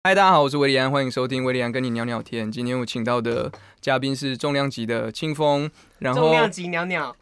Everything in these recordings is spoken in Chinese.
嗨，大家好，我是维里安，欢迎收听维里安跟你聊聊天。今天我请到的嘉宾是重量级的清风，然后重量级鸟鸟。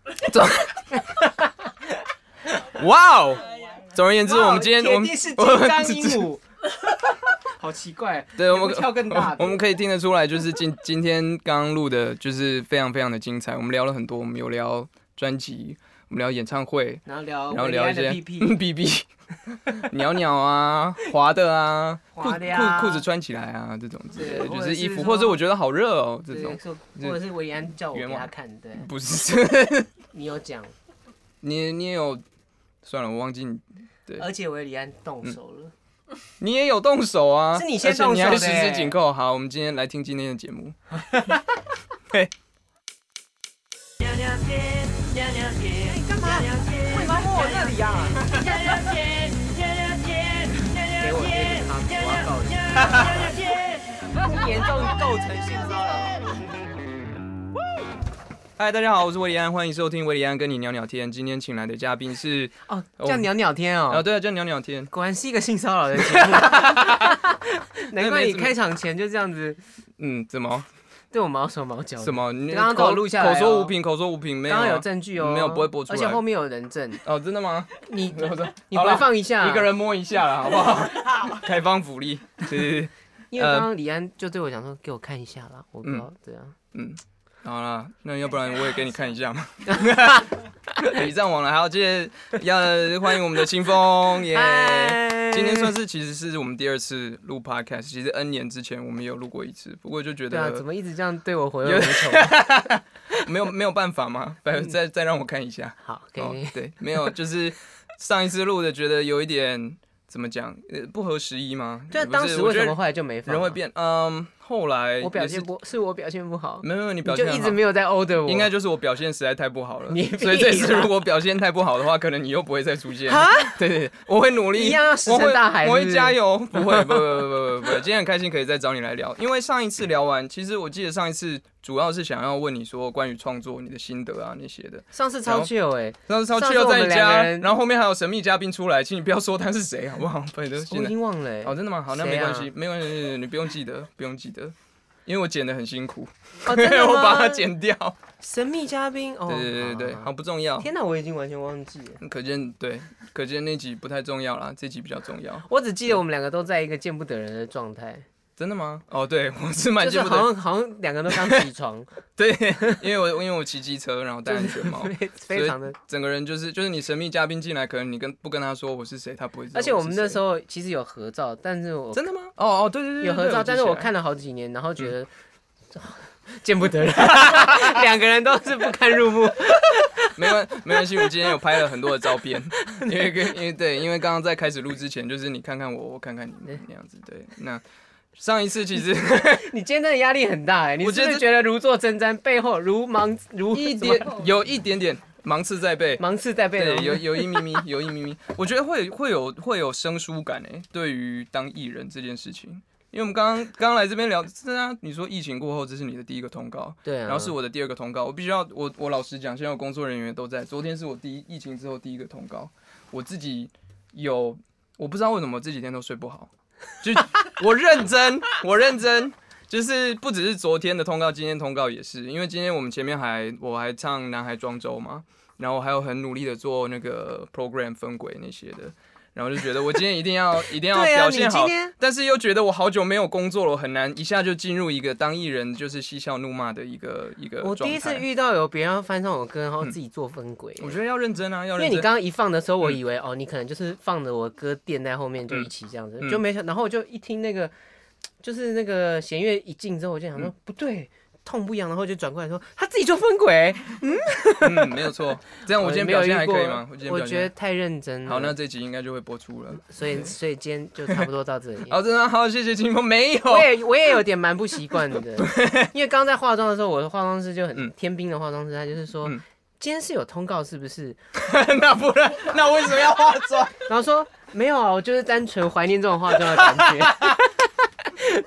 哇哦！总而言之，我们今天铁定是金刚鹦鹉，好奇怪。 对，我们跳更大的。 我们可以听得出来，就是今天刚刚录的，就是非常非常的精彩。我们聊了很多，我们有聊专辑，我们聊演唱会， 然后聊一些屁屁鸟鸟啊，滑的啊，裤子穿起来啊，这种之类的，就是衣服，或者我觉得好热哦，这种， 或者是维里安叫我给他看，对， 不是， 你有讲， 你也有，算了，我忘记你，对， 而且维里安动手了， 你也有动手啊， 是你先动手的， 你还十指紧扣。好，我们今天来听今天的节目。嘿。 娘娘姐，娘娘姐，你干嘛？为什么摸我这里啊？娘娘姐，娘娘姐，给我这个他，我要告你。娘娘姐，严重构成性骚扰。 嗨，大家好，我是维里安，欢迎收听维里安跟你聊聊天。今天请来的嘉宾是叫聊聊天哦。 对啊，叫聊聊天。 果然是一个性骚扰的节目。难怪你开场前就这样子。 怎么？ 对我毛手毛脚。 什么？你刚刚给我录下来。 口说无凭，没有。 刚刚有证据哦。 没有，不会播出来。 而且后面有人证。 哦，真的吗？ 你回放一下。 一个人摸一下啦，好不好？开放福利。对。 因为刚刚李安就对我讲说，给我看一下啦，我不知道这样。 好啦，那要不然我也给你看一下嘛。礼尚往来，好，接着要欢迎我们的清风耶。今天其实是我们第二次录 podcast， 其实 N 年之前我们也有录过一次，不过就觉得对啊，怎么一直这样对我回味无穷？ 没有办法吗？再让我看一下。 好，可以。 对，没有，就是上一次录的觉得有一点怎么讲，不合时宜吗？ 对，当时为什么后来就没放？ 人会变，后来我表现不好， 没有你表现好， 你就一直没有在 order 我， 应该就是我表现实在太不好了，所以这次如果表现太不好的话，可能你又不会再出现。对，我会努力， 一样要石沉大海， 我会加油，不会，不，今天很开心可以再找你来聊，因为上一次聊完，其实我记得上一次主要是想要问你说关于创作你的心得啊那些的。 上次超 chill 上次超 chill 在你家，然后后面还有神秘嘉宾出来，请你不要说他是谁好不好？我已经忘了。 哦，真的吗？好，那没关系，没关系，你不用记得，因为我剪得很辛苦， 真的吗？ 我把它剪掉。 神秘嘉宾， 对，好不重要。 天哪，我已经完全忘记了。 可见那集不太重要啦，这集比较重要。 我只记得我们两个都在一个见不得人的状态。 真的吗？哦，对，我是蛮见不得人， 好像两个都刚起床。 对，因为我骑机车，然后戴安全帽， 非常的整个人就是你神秘嘉宾进来，可能你不跟他说我是谁，他不会知道。 而且我们那时候其实有合照，但是我真的吗？哦，对， 有合照，但是我看了好几年，然后觉得见不得人，两个人都是不堪入目。 没关系，我今天有拍了很多的照片，因为刚刚在开始录之前，就是你看看我，我看看你那样子，对，那。上一次其实你今天真的压力很大你是不是觉得如坐针毡，背后有一点点芒刺在背，对，有一咪咪，我觉得会有生疏感对于当艺人这件事情，因为我们刚刚来这边聊，是啊，你说疫情过后这是你的第一个通告， 对啊， 然后是我的第二个通告，我必须要我老实讲，现在有工作人员都在，昨天是我疫情之后第一个通告，我自己我不知道为什么这几天都睡不好。就我认真，就是不只是昨天的通告，今天通告也是，因为今天我们前面我还唱南海庄周嘛，然后还有很努力的做那个 program 分轨那些的，然后就觉得我今天一定要表现好，但是又觉得我好久没有工作了，我很难一下就进入一个当艺人就是嬉笑怒骂的一个状态。 我第一次遇到有别人要翻唱我歌，然后自己做分轨， 我觉得要认真啊，要认真。 因为你刚刚一放的时候，我以为你可能就是放着我歌垫在后面就一起这样子，就没想，然后我就一听那个就是那个弦乐一进之后，我就想说不对。痛不一样，然后就转过来说他自己做分轨， 没有错。这样我今天表现还可以吗？ 我觉得太认真了。 好，那这集应该就会播出了。 所以今天就差不多到这里。 真的好，谢谢清风。没有， 我也有点蛮不习惯的，因为刚在化妆的时候，我的化妆师就很天兵的化妆师，他就是说今天是有通告是不是？ 那不然那为什么要化妆？ 然后说没有啊，我就是单纯怀念这种化妆的感觉。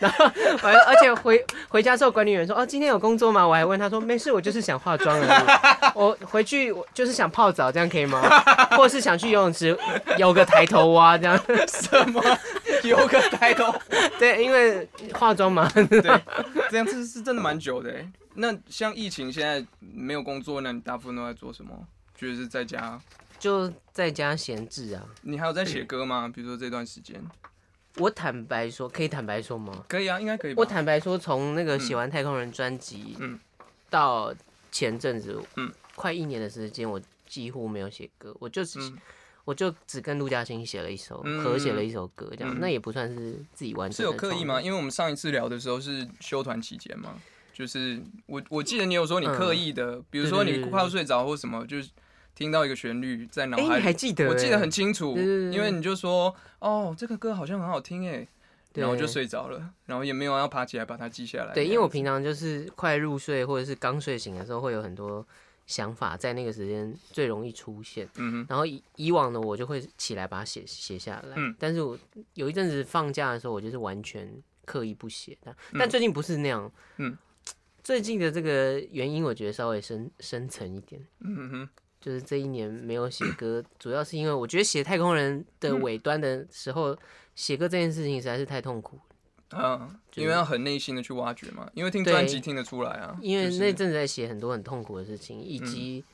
然后而且回家之后，管理员说：“哦，今天有工作吗？”我还问他说：“没事，我就是想化妆而已。我回去我就是想泡澡，这样可以吗？或者是想去游泳池有个抬头蛙这样？ 什么？有个抬头？ 对，因为化妆嘛。 对，这样是真的蛮久的。那像疫情现在没有工作，那你大部分都在做什么？就是在家， 就在家闲置啊。 你还有在写歌吗？比如说这段时间？ 我坦白说，可以坦白说吗？ 可以啊，应该可以吧。 我坦白说，从那个写完《太空人》专辑，到前阵子，快1年的时间，我几乎没有写歌，我就只跟陆嘉欣写了一首，合写了一首歌，这样，那也不算是自己完成的。 是有刻意吗？因为我们上一次聊的时候是休团期间嘛，就是我记得你有说你刻意的，比如说你快要睡着或什么，就是听到一个旋律在脑海里， 你还记得？ 我记得很清楚，因为你就说哦，这个歌好像很好听哎，然后就睡着了，然后也没有要爬起来把它记下来。 对，因为我平常就是快入睡或者是刚睡醒的时候，会有很多想法在那个时间最容易出现。然后以往的我就会起来把它写下来。但是我有一阵子放假的时候，我就是完全刻意不写的。但最近不是那样。最近的这个原因，我觉得稍微深层一点。就是这1年没有写歌，主要是因为我觉得写《太空人》的尾端的时候，写歌这件事情实在是太痛苦了。 因为要很内心的去挖掘嘛，因为听专辑听得出来啊。 因为那阵子在写很多很痛苦的事情，以及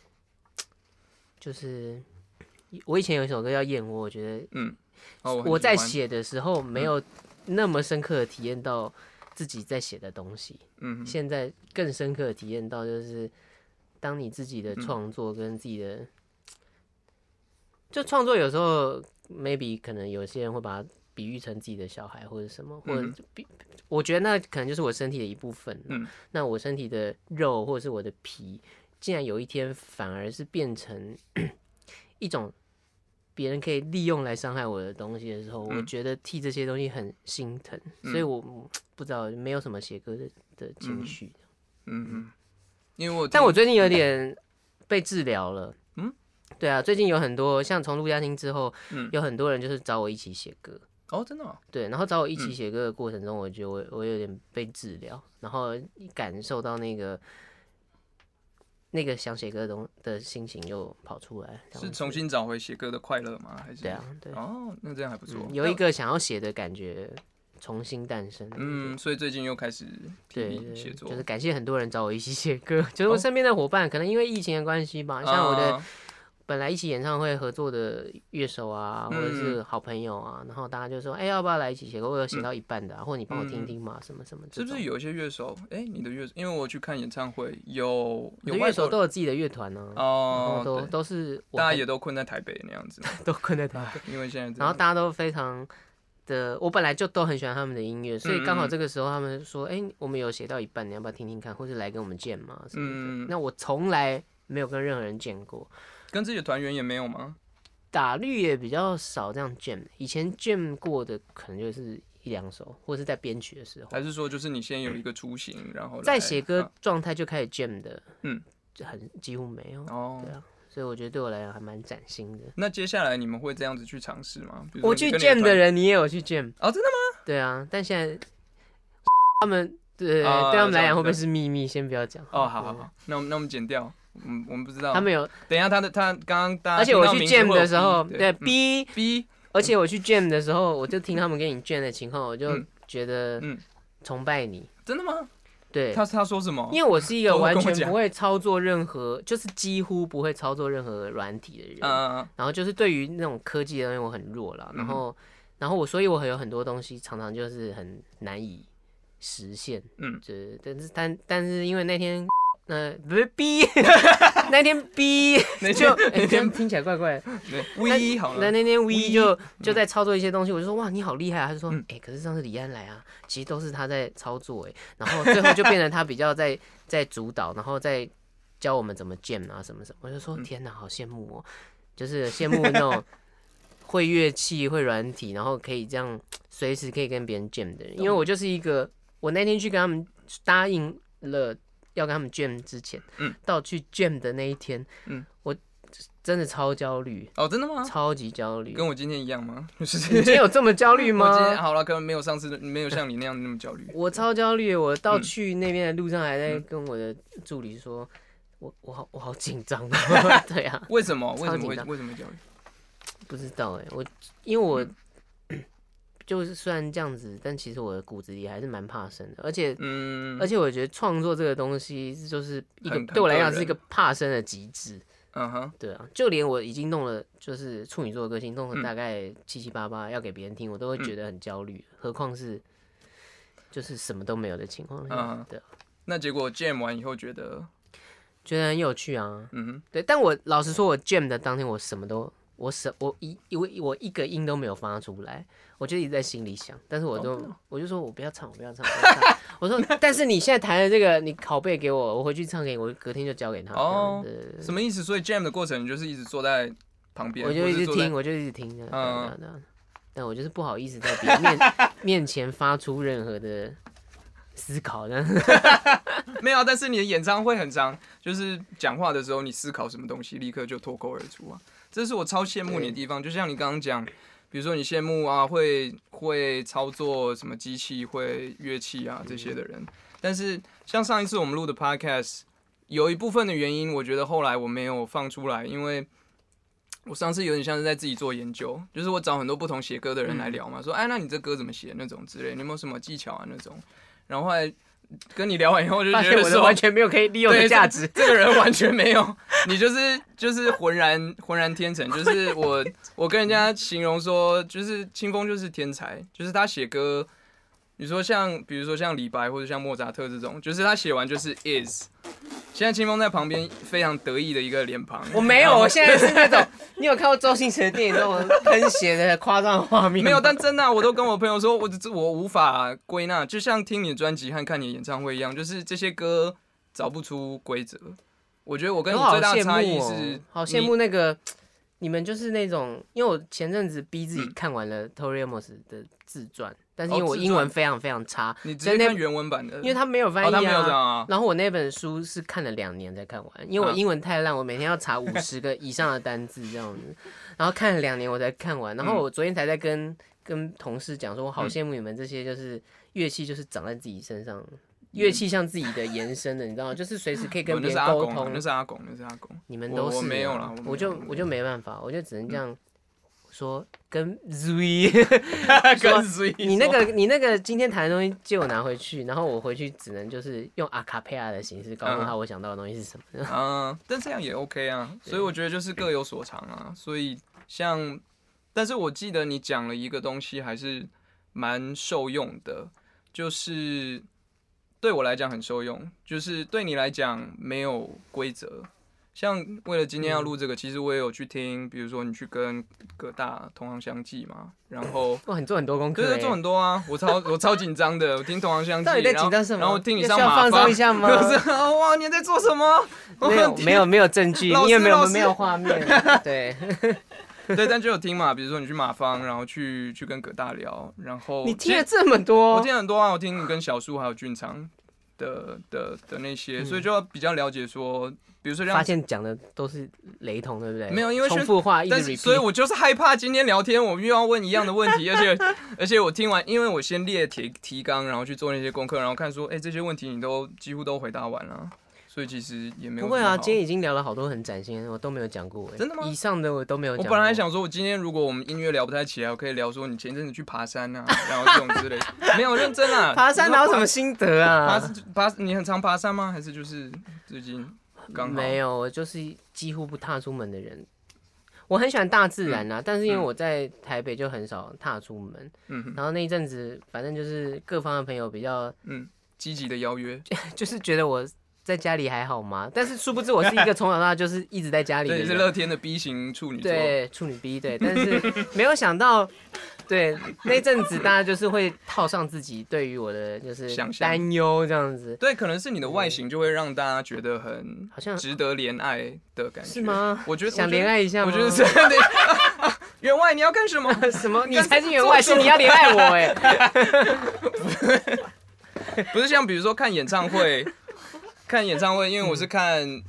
就是我以前有一首歌叫《燕窝》，我觉得我在写的时候没有那么深刻的体验到自己在写的东西。现在更深刻的体验到就是。当你自己的创作跟自己的，就创作有时候 maybe 可能有些人会把它比喻成自己的小孩或者什么，或者我觉得那可能就是我身体的一部分。那我身体的肉或者是我的皮，竟然有一天反而是变成一种别人可以利用来伤害我的东西的时候，我觉得替这些东西很心疼，所以我不知道没有什么写歌的情绪。 因为但我最近有点被治疗了。对啊，最近有很多像从陆嘉欣之后，有很多人就是找我一起写歌。 哦，真的吗？ 对，然后找我一起写歌的过程中，我觉得我有点被治疗，然后感受到那个想写歌的心情又跑出来。 是重新找回写歌的快乐吗？还是？ 对啊，对。 哦，那这样还不错。 有一个想要写的感觉。重新诞生， 所以最近又开始替你写作， 就是感谢很多人找我一起写歌，就是我身边的伙伴，可能因为疫情的关系吧，像我的本来一起演唱会合作的乐手啊，或者是好朋友啊，然后大家就说，要不要来一起写歌？我有写到一半的，或者你帮我听听嘛，什么什么。 是不是有一些乐手？你的乐手，因为我去看演唱会，有乐手都有自己的乐团呢，都是大家也都困在台北那样子， 都困在台北， 因为现在然后大家都非常。我本来就都很喜欢他们的音乐，所以刚好这个时候他们说，我们有写到一半，你要不要听听看，或是来跟我们jam嘛什么的。那我从来没有跟任何人jam过， 跟自己的团员也没有吗？ 打律也比较少这样jam，以前jam过的可能就是1-2首，或是在编曲的时候。 还是说就是你先有一个雏形，然后在写歌状态就开始jam的，就几乎没有。对啊。所以我觉得对我来讲还蛮崭新的。 那接下来你们会这样子去尝试吗？ 我去 jam 的人，你也有去 jam 哦？真的吗？ 对啊，但现在他们对他们来讲会不会是秘密？先不要讲。 好，那我们剪掉。我们不知道。 他们有。 等一下，他刚刚大家。 而且我去 jam 的时候，对 B， 而且我去 jam 的时候，我就听他们跟你 jam 的情况，我就觉得崇拜你。 真的吗？ 对， 他说什么？ 因为我是一个完全不会操作任何，就是几乎不会操作任何软体的人。然后就是对于那种科技的东西我很弱啦。所以我有很多东西常常就是很难以实现。但是因为那天不是 B， 那天 B 就听起来怪怪的。 V 好了， 那天 V 就在操作一些东西，我就说哇你好厉害啊！他就说可是上次李安来啊，其实都是他在操作然后最后就变成他比较在主导，然后再教我们怎么 jam 啊什么什么。我就说天哪，好羡慕哦，就是羡慕那种会乐器会软体，然后可以这样随时可以跟别人 jam 的人。因为我就是一个，我那天去跟他们答应了。要跟他们 jam 之前，到去 jam 的那一天， 真的超焦虑哦，真的吗？ 超级焦虑， 跟我今天一样吗？你今天有这么焦虑吗？ 我今天好了，可能没有上次没有像你那样那么焦虑。 我超焦虑，我到去那边的路上还在跟我的助理说，我好紧张。对啊， 为什么焦虑？ 不知道因为我就是虽然这样子，但其实我的骨子里还是蛮怕生的，而且我觉得创作这个东西就是一个对我来讲是一个怕生的极致。对啊，就连我已经弄了，就是处女座的个性，弄了大概7、8、8要给别人听，我都会觉得很焦虑，何况是就是什么都没有的情况下。对啊， 那结果 jam 完以后觉得很有趣啊。对，但我老实说，我 jam 的当天我什么都我一个音都没有发出来，我就一直在心里想，但是我就说我不要唱，我说但是你现在弹的这个，你拷贝给我，我回去唱给你，我隔天就交给他。 哦，什么意思？所以 jam 的过程，你就是一直坐在旁边， 我就一直听，但我就是不好意思在别人面前发出任何的思考的。 没有，但是你的演唱会很长，就是讲话的时候，你思考什么东西，立刻就脱口而出啊。这是我超羡慕你的地方，就像你刚刚讲，比如说你羡慕啊会操作什么机器、会乐器啊这些的人，但是像上一次我们录的 podcast， 有一部分的原因，我觉得后来我没有放出来，因为我上次有点像是在自己做研究，就是我找很多不同写歌的人来聊嘛，说哎，那你这歌怎么写那种之类，你有没有什么技巧啊那种，然后后来跟你聊完以后就觉得说我完全没有可以利用的价值， 这个人完全没有，你就是浑然天成，就是我跟人家形容说，就是青峰就是天才，就是他写歌，你说比如说像李白或者像莫扎特这种，就是他写完就是 is。现在青峰在旁边非常得意的一个脸庞。 我没有，我现在是那种，你有看过周星驰的电影那种喷血的夸张画面？ 没有，但真的我都跟我朋友说，我无法归纳，就像听你的专辑和看你的演唱会一样，就是这些歌找不出规则。我觉得我跟你最大的差异是， 好羡慕那个你们就是那种，因为我前阵子逼自己看完了 Tori Amos 的自传。但是因为我英文非常非常差， 你直接看原文版的， 因为他没有翻译他没有这样啊。 然后我那本书是看了2年才看完，因为我英文太烂，我每天要查50个以上的单字这样子，然后看了2年我才看完。然后我昨天才在跟同事讲说，我好羡慕你们这些就是乐器就是长在自己身上，乐器像自己的延伸的，你知道吗？就是随时可以跟别人沟通。 那是阿公。 你们都是， 我没有啦， 我就没办法，我就只能这样。说跟 Zui， 跟 Zui， 你那个今天谈的东西借我拿回去，然后我回去只能就是用阿卡贝拉的形式告诉他我想到的东西是什么。但这样也 OK 啊，所以我觉得就是各有所长啊。所以但是我记得你讲了一个东西还是蛮受用的，就是对我来讲很受用，就是对你来讲没有规则。像为了今天要录这个，其实我也有去听，比如说你去跟葛大同行相忌嘛，然后哇，你做很多功课， 对，做很多啊，我超紧张的，我听同行相忌， 到底在紧张什么？ 然后听你上马发，放松一下吗？ 哇，你在做什么？ 没有证据，你也没有画面，对， 对，但就有听嘛，比如说你去马芳，然后去跟葛大聊，然后你听了这么多， 我听很多啊，我听你跟小树还有俊昌的那些，所以就要比较了解说。比如说发现讲的都是雷同，对不对？ 没有，因为重复话一直 repeat， 所以我就是害怕今天聊天我又要问一样的问题，而且我听完，因为我先列提纲，然后去做那些功课，然后看说，这些问题你几乎都回答完了，所以其实也没有。 不会啊，今天已经聊了好多很崭新，我都没有讲过。 真的吗？ 以上的我都没有讲过。 我本来想说，我今天如果我们音乐聊不太起来，我可以聊说你前阵子去爬山啊，然后这种之类的。没有认真啊， 爬山哪有什么心得啊？ 你很常爬山吗？还是就是最近？ 没有，我就是几乎不踏出门的人。我很喜欢大自然啊，但是因为我在台北就很少踏出门。然后那一阵子，反正就是各方的朋友比较积极的邀约， 就是觉得我在家里还好吗？但是殊不知我是一个从小到大就是一直在家里的人。 对，是乐天的 B 型处女座。 对，处女 B 对，但是没有想到。对，那阵子大家就是会套上自己对于我的就是担忧这样子。 对，可能是你的外形就会让大家觉得很好像值得怜爱的感觉。 是吗？ 我觉得想怜爱一下吗？ 我觉得是。员外你要干什么？ 什么？你才是员外，是你要怜爱我不是像比如说看演唱会，因为我是看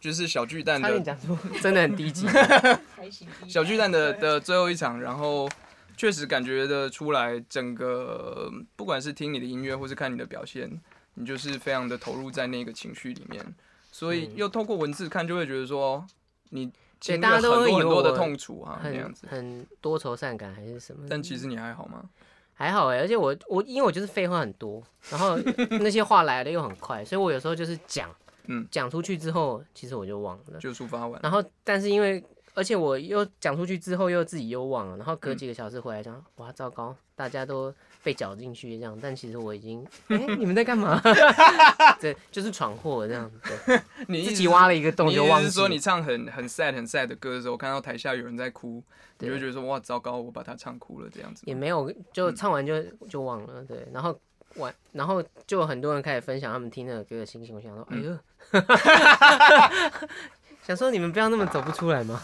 就是小巨蛋的， 差点讲出真的很低级。 小巨蛋的最后一场，然后确实感觉得出来，整个不管是听你的音乐或是看你的表现，你就是非常的投入在那个情绪里面，所以又透过文字看，就会觉得说你经历了很多很多的痛楚啊，那样子， 很多愁善感还是什么？ 但其实你还好吗？ 还好而且我因为我就是废话很多，然后那些话来的又很快，所以我有时候就是讲出去之后，其实我就忘了， 就抒发完。 然后但是因为而且我又讲出去之后又自己又忘了，然后隔几个小时回来讲，哇糟糕，大家都被搅进去这样，但其实我已经你们在干嘛？对，就是闯祸这样子。你自己挖了一个洞就忘记。 你是说你唱很 sad 的歌的时候，看到台下有人在哭，你就会觉得说哇糟糕，我把他唱哭了这样子。 也没有，就唱完就忘了，对，然后就有很多人开始分享他们听那个歌的心情，我想说，哎呦。想说你们不要那么走不出来吗？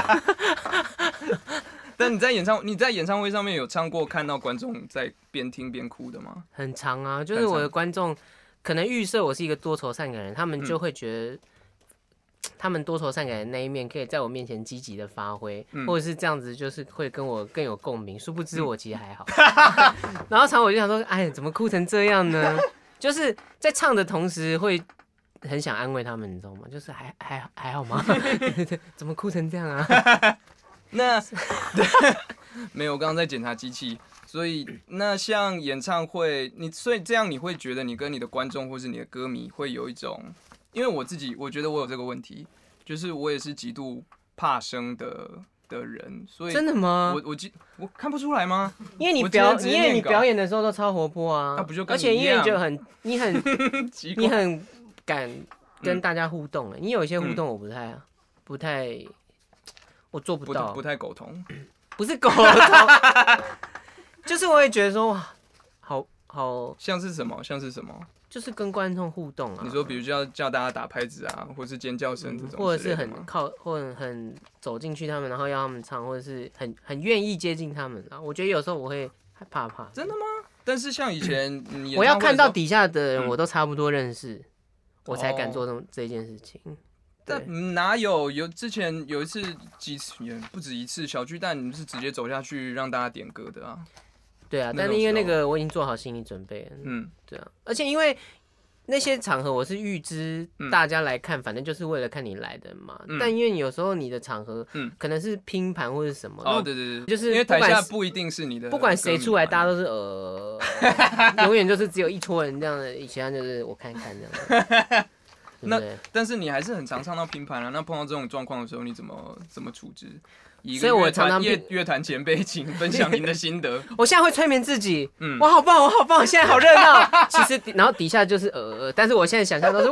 但你在演唱会上面有唱过看到观众在边听边哭的吗？ 很常啊，就是我的观众可能预设我是一个多愁善感人，他们就会觉得他们多愁善感的那一面可以在我面前积极的发挥，或者是这样子，就是会跟我更有共鸣。殊不知我其实还好。然后常我就想说，哎，怎么哭成这样呢？就是在唱的同时会。很想安慰他们，你知道吗？就是还好吗？怎么哭成这样啊？ 那没有，我刚刚在检查机器，所以那像演唱会，所以这样你会觉得你跟你的观众或是你的歌迷会有一种，因为我觉得我有这个问题，就是我也是极度怕生的人，所以真的吗？ 我看不出来吗？ 因为你表演的时候都超活泼啊，而且因为你很敢跟大家互动，你有一些互动我不太，我做不到， 不太苟同， 不是苟同，就是我会觉得说哇，好像是什么， 就是跟观众互动啊。 你说比如叫大家打拍子啊，或是尖叫声这种， 或者是或者很走进去他们，然后要他们唱，或者是很愿意接近他们啊。我觉得有时候我会怕。 真的吗？但是像以前我要看到底下的人，我都差不多认识。我才敢做这件事情， 但哪有之前有一次几次也不止一次，小巨蛋你是直接走下去让大家点歌的啊？对啊， 但是因为那个我已经做好心理准备了，对啊，而且因为那些场合我是预知大家来看，反正就是为了看你来的嘛。但因为有时候你的场合可能是拼盘或者什么， 对， 就是因为台下不一定是你的， 不管谁出来，大家都是永远就是只有一撮人这样的，其他就是我看看这样。 那但是你还是很常唱到拼盘啊。那碰到这种状况的时候，你怎么处置？ 所以我常常乐团前辈，请分享您的心得。 我现在会催眠自己，我好棒，现在好热闹。其实，然后底下就是但是我现在想象都是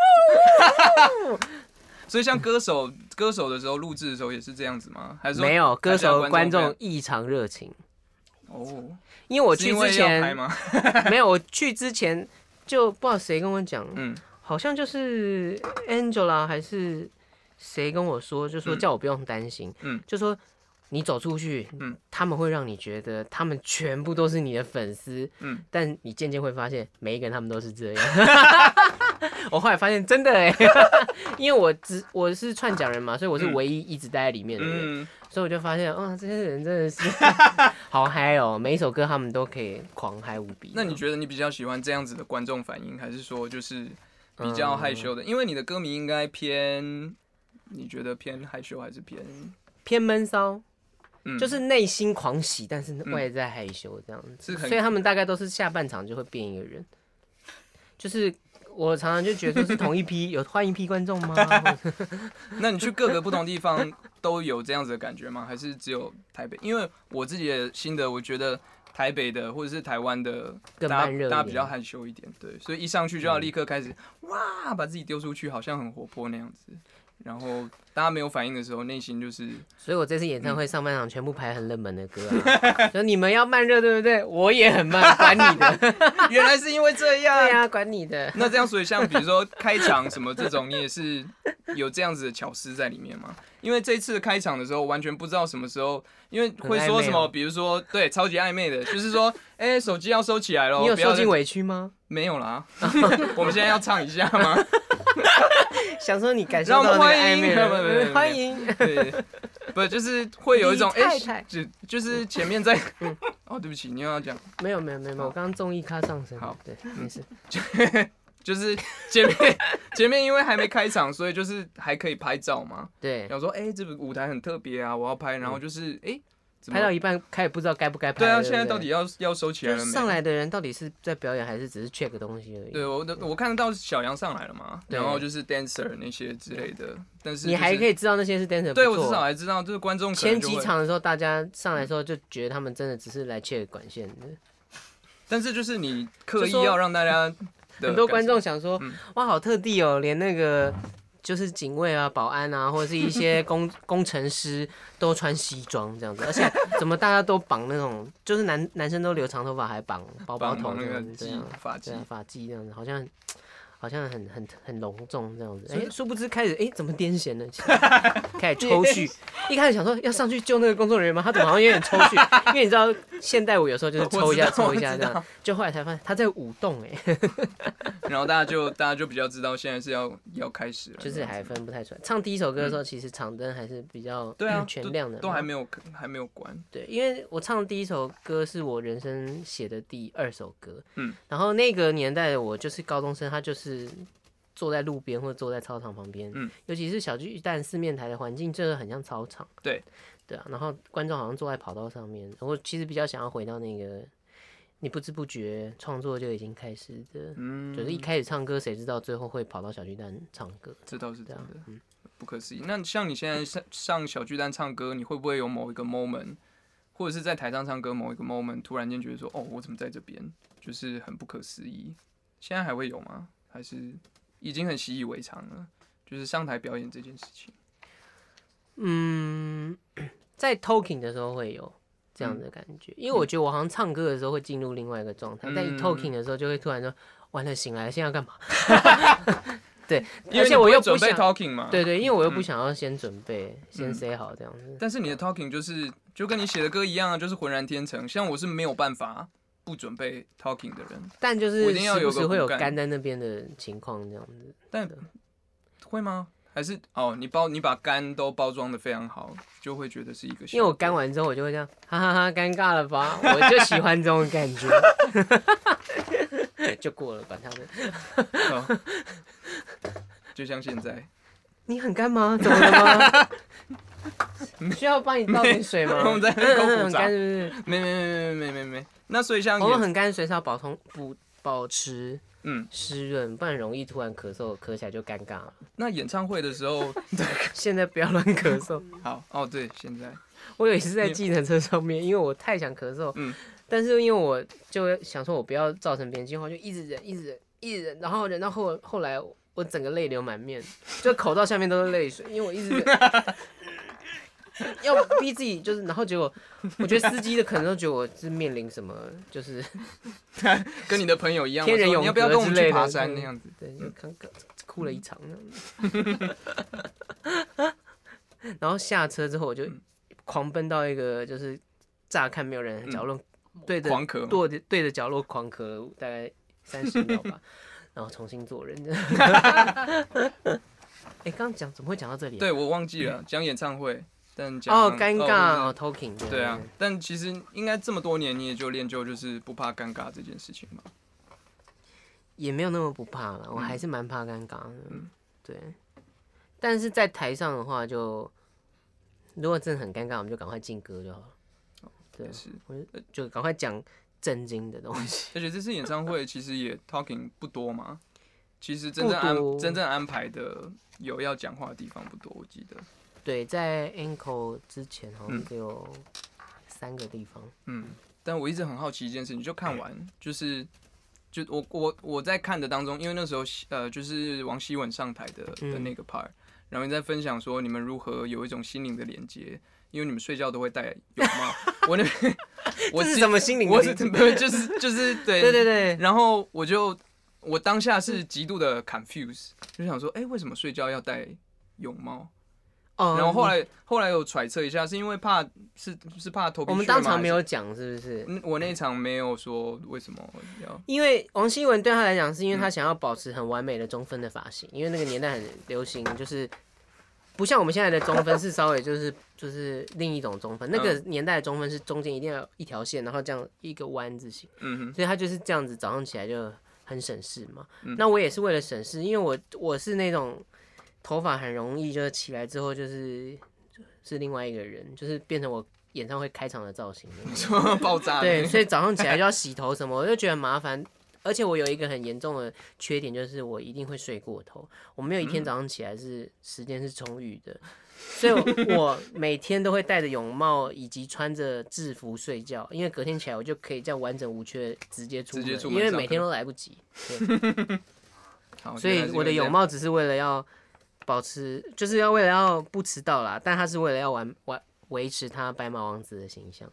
所以像歌手的时候录制的时候也是这样子吗？还是没有？歌手观众异常热情哦。因为我去之前没有，我去之前就不知道谁跟我讲，好像就是 Angela 还是。谁跟我说，就说叫我不用担心，就说你走出去，他们会让你觉得他们全部都是你的粉丝，但你渐渐会发现每一个人他们都是这样。我后来发现真的因为我是串讲人嘛，所以我是唯一一直待在里面的人，所以我就发现这些人真的是好嗨哦，每一首歌他们都可以狂嗨无比。 那你觉得你比较喜欢这样子的观众反应，还是说就是比较害羞的？因为你的歌迷应该你觉得偏害羞还是偏闷骚？就是内心狂喜，但是外在害羞这样子。所以他们大概都是下半场就会变一个人。就是我常常就觉得是同一批，有换一批观众吗？ 那你去各个不同地方都有这样子的感觉吗？还是只有台北？因为我自己的心得，我觉得台北的或者是台湾的，大家比较害羞一点，对，所以一上去就要立刻开始哇，把自己丢出去，好像很活泼那样子。然后大家没有反应的时候，内心就是…… 所以我这次演唱会上半场全部排很冷门的歌啊，说你们要慢热对不对？我也很慢，管你的。 原来是因为这样。 对啊，管你的。 那这样，所以像比如说开场什么这种，你也是有这样子的巧思在里面吗？因为这一次的开场的时候，完全不知道什么时候，因为会说什么，比如说对，超级暧昧的，就是说，手机要收起来咯。 你有受尽委屈吗？ 没有啦。我们现在要唱一下吗？ 想说你感受到那个暧昧了，欢迎， 对，不就是会有一种就是前面在，哦，对不起，你又要讲， 没有，我刚刚综艺咖上身，好，对，没事， 就是前面因为还没开场，所以就是还可以拍照嘛， 对， 想说这个舞台很特别啊，我要拍，然后就是拍到一半开始不知道该不该拍， 对啊，现在到底要收起来了没？ 上来的人到底是在表演还是只是 check 个东西而已？ 对，我看得到小杨上来了嘛，然后就是 dancer 那些之类的，但是你还可以知道那些是 dancer， 对我至少还知道，就是观众前几场的时候，大家上来的时候就觉得他们真的只是来 check 管线的，但是就是你刻意要让大家很多观众想说，哇，好特地哦，连那个。就是警卫啊、保安啊，或者是一些工程师都穿西装这样子，而且怎么大家都绑那种，就是男生都留长头发，还绑包头这样子，发髻这样子，好像很隆重这样子。殊不知开始怎么癫痫了？开始抽搐。一开始想说要上去救那个工作人员吗？他怎么好像有点抽搐？因为你知道现代舞有时候就是抽一下这样，就后来才发现他在舞动然后大家就比较知道现在是要开始了， 就是还分不太出来。唱第一首歌的时候，其实场灯还是比较全亮的， 都还没有关。 对，因为我唱的第一首歌是我人生写的第2首歌，然后那个年代的我就是高中生，他就是坐在路边或者坐在操场旁边，尤其是小巨蛋四面台的环境，真的很像操场。对啊，然后观众好像坐在跑道上面，我其实比较想要回到那个。你不知不觉创作就已经开始的，就是一开始唱歌，谁知道最后会跑到小巨蛋唱歌？ 这倒是真的，不可思议。那像你现在上小巨蛋唱歌，你会不会有某一个 moment， 或者是在台上唱歌某一个 moment， 突然间觉得说，我怎么在这边？就是很不可思议。现在还会有吗？还是已经很习以为常了？就是上台表演这件事情。 在 talking 的时候会有。这样的感觉，因为我觉得我好像唱歌的时候会进入另外一个状态，但一 talking 的时候就会突然说，完了醒来了，现在要干嘛？对，而且我又准备 talking 嘛， 对，因为我又不想要先准备，先 say 好这样子。 但是你的 talking 就跟你写的歌一样啊，就是浑然天成。像我是没有办法不准备 talking 的人， 但就是时不时会有干在那边的情况这样子。 但会吗？还是你把干都包装的非常好，就会觉得是一个。 因为我干完之后，我就会这样，哈哈哈，尴尬了吧？我就喜欢这种感觉，就过了，管他的。 就像现在， 你很干吗？怎么了吗？需要帮你倒点水吗？ 我们在很干是不是？没。那所以像我们很干，水是要保持。湿润，不然容易突然咳起来就尴尬了。 那演唱会的时候， 现在不要乱咳嗽。 好，对，现在我有一次在计程车上面，因为我太想咳嗽，但是因为我就想说我不要造成别人惊慌，就一直忍，然后忍到后来我整个泪流满面，就口罩下面都是泪水，因为我一直忍。要逼自己，就是，然后结果，我觉得司机的可能都觉得我是面临什么，就是跟你的朋友一样， 天人永隔， 你要不要跟我们去爬山那样子？ 对，就哭了一场那样子。然后下车之后，我就狂奔到一个就是乍看没有人的角落，对着角落狂咳，大概30秒吧，然后重新做人。刚刚讲怎么会讲到这里？ 对，我忘记了讲演唱会。但尴尬talking 对啊，但其实应该这么多年你也就练就就是不怕尴尬这件事情嘛， 也没有那么不怕了，我还是蛮怕尴尬的，对。但是在台上的话就，如果真的很尴尬，我们就赶快进歌就好了。对，就赶快讲正经的东西。 而且这次演唱会其实也 talking 不多嘛，其实真正安排的有要讲话的地方不多，我记得。 对，在 Encore 之前好像只有3个地方。 但我一直很好奇一件事情，就看完就我在看的当中，因为那时候就是王希文上台的那个 part，然后你在分享说你们如何有一种心灵的连接，因为你们睡觉都会戴泳帽。我那边这是什么心灵的连接？ 就是对。 然后我当下是极度的 confuse， 就想说，为什么睡觉要戴泳帽？ 然后后来有揣测一下，是因为怕是怕头皮屑吗？ 我们当场没有讲，是不是？ 我那一场没有说为什么要。 因为王希文对他来讲，是因为他想要保持很完美的中分的发型，因为那个年代很流行，就是不像我们现在的中分是稍微就是另一种中分，那个年代的中分是中间一定要有一条线，然后这样一个弯字形，所以他就是这样子，早上起来就很省事嘛。那我也是为了省事，因为我是那种头发很容易就是起来之后是另外一个人，就是变成我演唱会开场的造型， 爆炸。 对，所以早上起来就要洗头什么，我就觉得很麻烦。而且我有一个很严重的缺点，就是我一定会睡过头。我没有一天早上起来时间是充裕的，所以我每天都会戴着泳帽以及穿着制服睡觉，因为隔天起来我就可以这样完整无缺直接出门，因为每天都来不及。所以我的泳帽只是为了要保持，就是为了要不迟到啦，但他是为了要维持他白马王子的形象。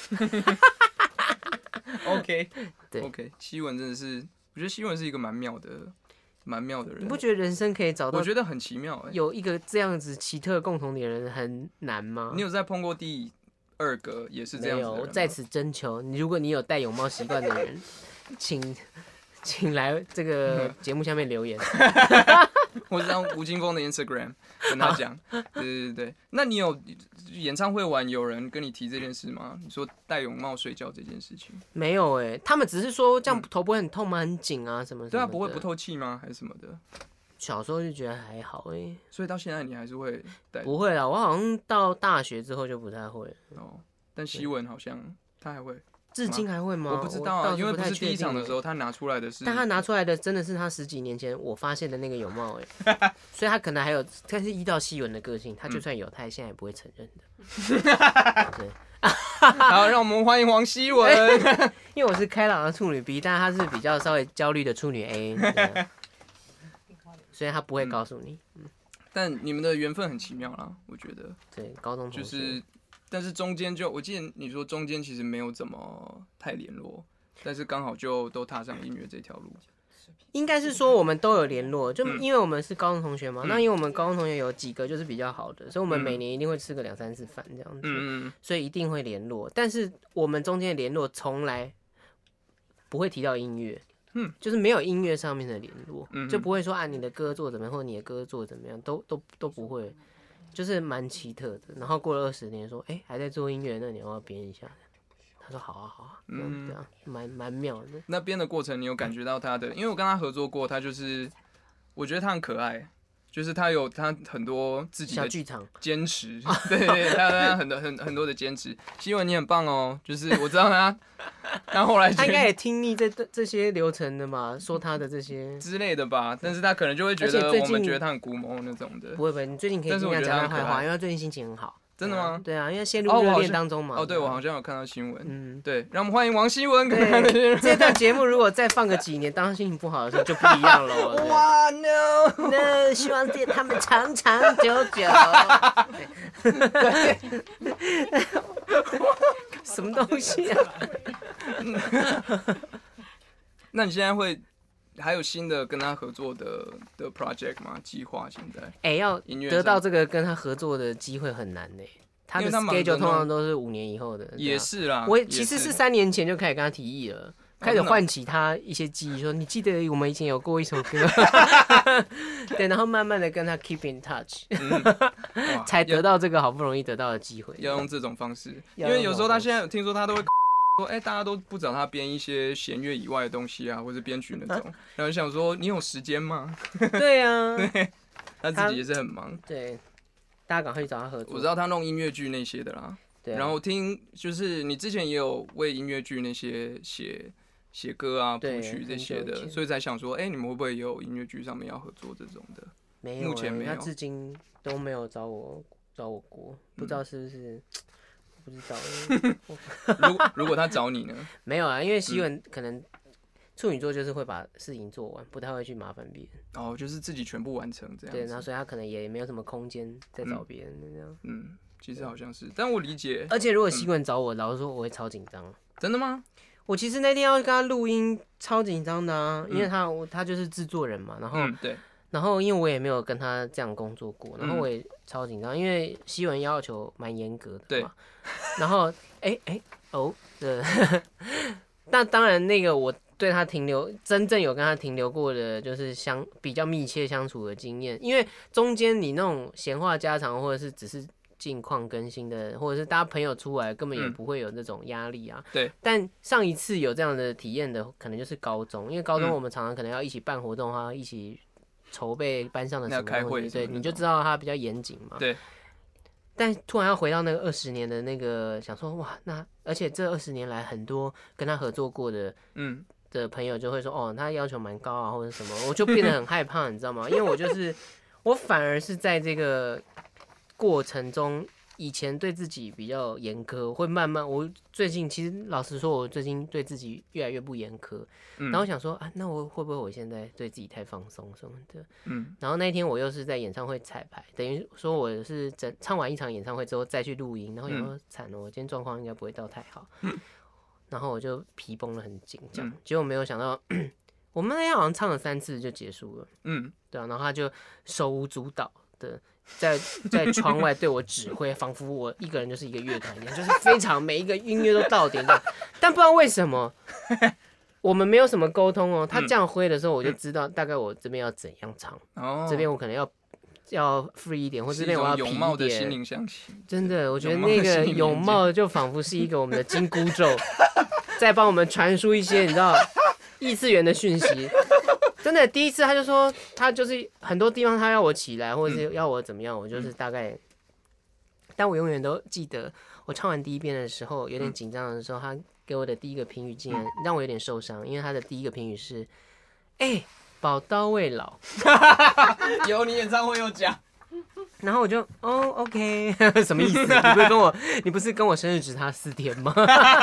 OK， 希文真的是，我觉得希文是一个蛮妙的人。 你不觉得人生可以找到？ 我觉得很奇妙有一个这样子奇特共同点的人很难吗？ 你有在碰过第2个也是这样子的人吗？ 没有，在此征求如果你有戴泳帽习惯的人，请来这个节目下面留言。 或者上吴青峰的 Instagram 跟他讲。对。那你有演唱会完有人跟你提这件事吗？你说戴泳帽睡觉这件事情？ 没有他们只是说这样头不会很痛吗？很紧啊什么的。 对啊，不会不透气吗？还是什么的？ 小时候就觉得还好所以到现在你还是会戴？ 不会啦，我好像到大学之后就不太会了。 但希文好像他还会。 至今还会吗？ 我不知道啊，因为不是第一场的时候他拿出来的是， 但他拿出来的真的是他10几年前我发现的那个泳帽所以他可能还有，但是依照希文的个性，他就算有，他现在也不会承认的。对， 好，让我们欢迎黄希文。 因为我是开朗的处女 B， 但他是比较稍微焦虑的处女 A， 所以他不会告诉你。 但你们的缘分很奇妙啦，我觉得。 对，高中同学。就是。 但是中间我记得你说中间其实没有怎么太联络，但是刚好就都踏上音乐这条路。 应该是说我们都有联络，就因为我们是高中同学嘛，那因为我们高中同学有几个就是比较好的，所以我们每年一定会吃个2、3次饭这样子，所以一定会联络。但是我们中间的联络从来不会提到音乐，就是没有音乐上面的联络，就不会说你的歌做怎么样，或者你的歌做怎么样，都不会。就是蛮奇特的，然后过了20年说，还在做音乐，那你要不要编一下？他说好啊，这样蛮妙的。 那编的过程，你有感觉到他的？因为我跟他合作过，他就是我觉得他很可爱，就是他有他很多自己的小剧场坚持，对，他很多的坚持。希文你很棒哦，就是我知道他后来他应该也听腻这些流程的嘛，说他的这些之类的吧，但是他可能就会觉得我们觉得他很古某那种的。 不会，你最近可以听他讲他坏话，因为他最近心情很好。 真的吗？ 对啊，因为陷入热恋当中嘛。 对，我好像有看到新闻。对，让我们欢迎王希文。 这段节目如果再放个几年，当他心情不好的时候就不一样了。 哇 ，no， 希望他们长长久久。什么东西啊？ 那你现在还有新的跟他合作的 project 吗？计划现在？ 要得到这个跟他合作的机会很难他的 schedule 通常都是5年以后的。 也是啦， 我其实是3年前就开始跟他提议了，开始唤起他一些记忆，说你记得我们以前有过一首歌，对，然后慢慢的跟他 keep in touch，才得到这个好不容易得到的机会。 要用这种方式，因为有时候他现在听说他都会。说大家都不找他编一些弦乐以外的东西啊，或者编曲那种，然后想说你有时间吗？ 对啊， 对，他自己也是很忙。 对，大家赶快去找他合作。 我知道他弄音乐剧那些的啦，对、然后听就是你之前也有为音乐剧那些写歌啊、谱曲这些的，所以才想说，你们会不会也有音乐剧上面要合作这种的？ 没有， 目前没有， 他至今都没有找我过，不知道是不是。不知道，如果他找你呢？ 没有啊，因为希文可能处女座就是会把事情做完，不太会去麻烦别人。 就是自己全部完成这样子。 对，然后所以他可能也没有什么空间再找别人这样。 其实好像是，但我理解。 而且如果希文找我，老实说我会超紧张。 真的吗？ 我其实那天要跟他录音，超紧张的啊，因为他就是制作人嘛，然后对。 然后因为我也没有跟他这样工作过，然后我也超紧张，因为西文要求蛮严格的嘛。 对。 然后那当然那个我对他真正有跟他停留过的，就是比较密切相处的经验，因为中间你那种闲话家常，或者是只是近况更新的，或者是大家朋友出来，根本也不会有那种压力啊。 对。 但上一次有这样的体验的，可能就是高中，因为高中我们常常可能要一起办活动啊，一起筹备班上的什么开会， 对，你就知道他比较严谨嘛。 对。 但突然要回到那个20年的那个，想说哇，那而且这20年来很多跟他合作过的，的朋友就会说，哦，他要求蛮高啊，或者什么，我就变得很害怕，你知道吗？因为我反而是在这个过程中，以前对自己比较严苛，会慢慢，我最近其实老实说，我最近对自己越来越不严苛。然后想说啊，那我会不会我现在对自己太放松什么的？然后那一天我又是在演唱会彩排，等于说我是唱完一场演唱会之后再去录音，然后想说惨了，我今天状况应该不会到太好。然后我就皮绷得很紧，这样，结果没有想到，我们那天好像唱了3次就结束了。对啊，然后他就手舞足蹈的在窗外对我指挥，仿佛我一个人就是一个乐团一样，就是非常每一个音乐都到点的。但不知道为什么，我们没有什么沟通哦。他这样挥的时候，我就知道大概我这边要怎样唱。这边我可能要 free 一点，或者这边我要皮一点。真的，我觉得那个泳帽就仿佛是一个我们的紧箍咒，在帮我们传输一些你知道异次元的讯息。真的，第一次他就说，他就是很多地方他要我起来，或者是要我怎么样，我就是大概。但我永远都记得，我唱完第1遍的时候，有点紧张的时候，他给我的第一个评语竟然让我有点受伤，因为他的第一个评语是：“宝刀未老。” 有你演唱会有讲。 然后我就OK， 什么意思？你不是跟我生日只差4天吗？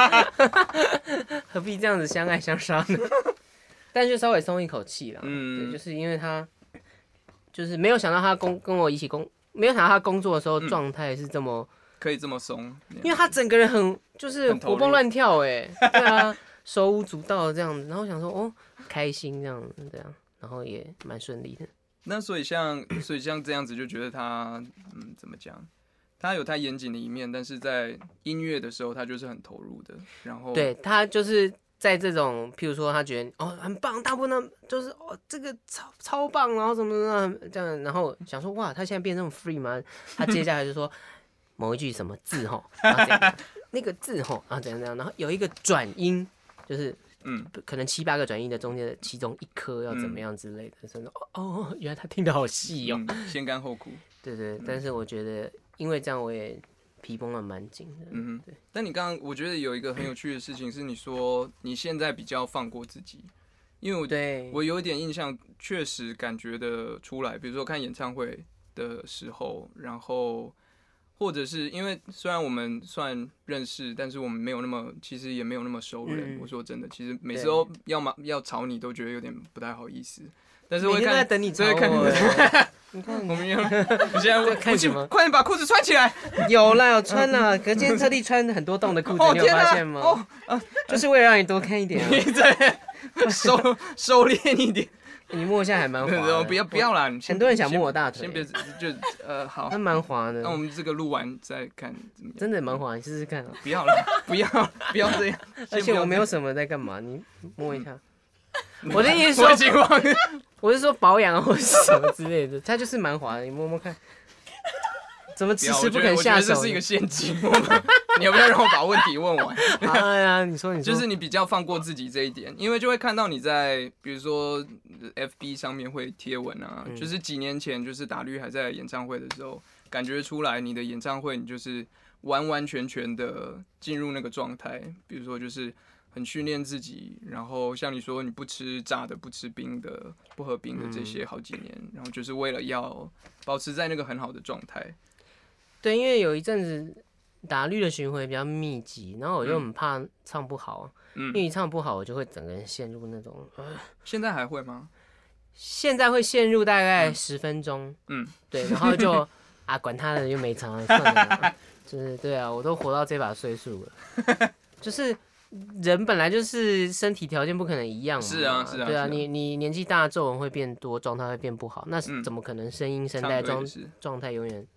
何必这样子相爱相杀呢？但就稍微松一口气了。对，就是因为他就是没有想到他跟我一起没有想到他工作的时候状态是这么可以这么松， 因为他整个人就是活蹦乱跳对啊，手舞足蹈这样子，然后想说开心这样，然后也蛮顺利的。 那所以像这样子，就觉得他怎么讲？他有他严谨的一面，但是在音乐的时候，他就是很投入的。然后对他就是在这种，譬如说他觉得很棒，大部分就是这个超棒，然后什么这样，然后想说哇，他现在变这么 free 吗？他接下来就说某一句什么字然后怎样那个字然后怎样，然后有一个转音，就是可能7、8个转音的中间的其中一颗要怎么样之类的，所以原来他听得好细先甘后苦。 对，但是我觉得因为这样我也皮绷得蛮紧的。对。 但你刚刚我觉得有一个很有趣的事情是，你说你现在比较放过自己，因为我有一点印象，确实感觉得出来，比如说看演唱会的时候，然后或者是因为虽然我们算认识，但是我们其实也没有那么熟人。我说真的，其实每次都要吵你，都觉得有点不太好意思。但是我在等你吵我。你看， 我们你现在看什么？快点把裤子穿起来！ 有穿了，可是今天特地穿很多洞的裤子，你有发现吗？就是为了让你多看一点。 对，收敛一点。 你摸一下还蛮滑的。 不要啦！ 很多人想摸我大腿。 先别好。 它蛮滑的。 那我们这个录完再看怎么样？ 真的蛮滑，你试试看。 不要了，不要这样。 而且我没有什么在干嘛，你摸一下。我的意思说，我是说保养或者什么之类的，它就是蛮滑的，你摸摸看。怎么迟迟不肯下手？ 我觉得这是一个陷阱。你要不要让我把问题问完？ 哎呀，你说， 就是你比较放过自己这一点，因为就会看到你在比如说 FB 上面会贴文啊，就是几年前就是打绿还在演唱会的时候，感觉出来你的演唱会你就是完完全全的进入那个状态，比如说就是很训练自己，然后像你说你不吃炸的、不吃冰的、不喝冰的这些好几年，然后就是为了要保持在那个很好的状态。 对，因为有一阵子打绿的巡回比较密集，然后我就很怕唱不好，因为一唱不好我就会整个人陷入那种。 现在还会吗？ 现在会陷入大概10分钟，对，然后就管他的，又没唱了，算了，就是对啊，我都活到这把岁数了，就是人本来就是身体条件不可能一样嘛， 是啊， 对啊，你年纪大，皱纹会变多，状态会变不好，那怎么可能声音声带状态永远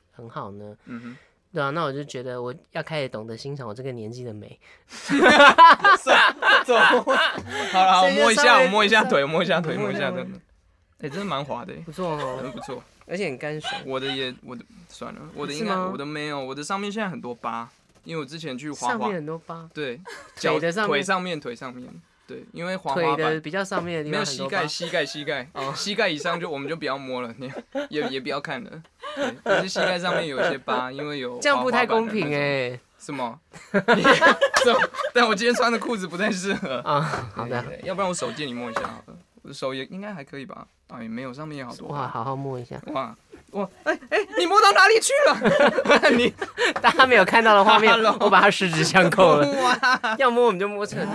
很好呢？对啊，那我就觉得我要开始懂得欣赏我这个年纪的美。 好了，我摸一下腿，摸一下腿。真的蛮滑的， 不错哦， 很不错， 而且很干爽。 我的算了，我的没有，我的上面现在很多疤，因为我之前去滑滑， 上面很多疤。 对，腿上面。对，因为滑滑板腿的比较上面的地方没有膝盖，膝盖以上我们就不要摸了，也不要看了。对，可是膝盖上面有一些疤，因为有这样不太公平哎。 什么？但我今天穿的裤子不太适合啊。 好的， 要不然我手借你摸一下好了，我的手也应该还可以吧？也没有，上面也好多。 哇，好好摸一下。 哇，你摸到哪里去了？你大家没有看到的画面，我把它十指相扣了。要摸我们就摸成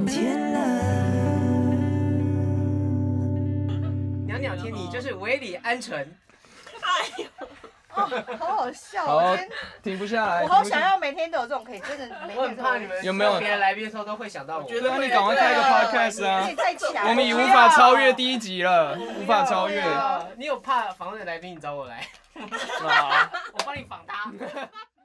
袅袅天，你就是唯礼安纯。 哎呦，好好笑！ 好，停不下来。 我好想要每天都有这种可以，真的每天。 我很怕你们有没有别人来宾的时候都会想到我。 我觉得你赶快开个 podcast 啊！ 太强， 我们已无法超越第1集了，无法超越。 你有怕访问的来宾，你找我来。我帮你访他。